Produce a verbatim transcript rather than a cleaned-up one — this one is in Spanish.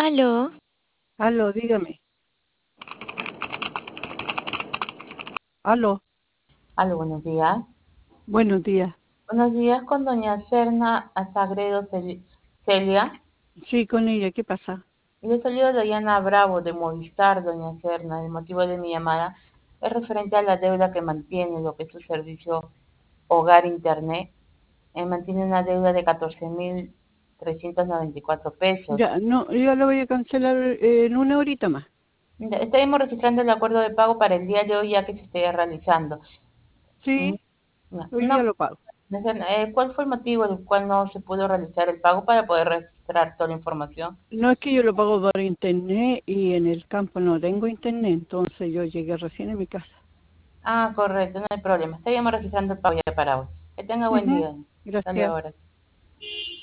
Aló, Aló, dígame. Aló, Aló, buenos días. buenos días. Buenos días con doña Serna Sagredo Cel- Celia. Sí, con ella, ¿qué pasa? Yo soy de Diana Bravo de Movistar, doña Serna. El motivo de mi llamada es referente a la deuda que mantiene lo que es su servicio Hogar Internet. Eh, mantiene una deuda de catorce mil trescientos noventa y cuatro pesos. Ya, no, yo lo voy a cancelar eh, en una horita más. Mira, Estaremos registrando el acuerdo de pago para el día de hoy ya que se esté realizando. Mm, Sí, no, hoy día no, lo pago. doña Serna, eh, ¿cuál fue el motivo del cual no se pudo realizar el pago para poder registrar toda la información? No es que yo lo pago por internet y en el campo no tengo internet, entonces yo llegué recién a mi casa. Ah, correcto, no hay problema. Estaríamos registrando el pago ya para hoy. Que tenga buen Ujú, día. Hasta luego. gracias. Gracias.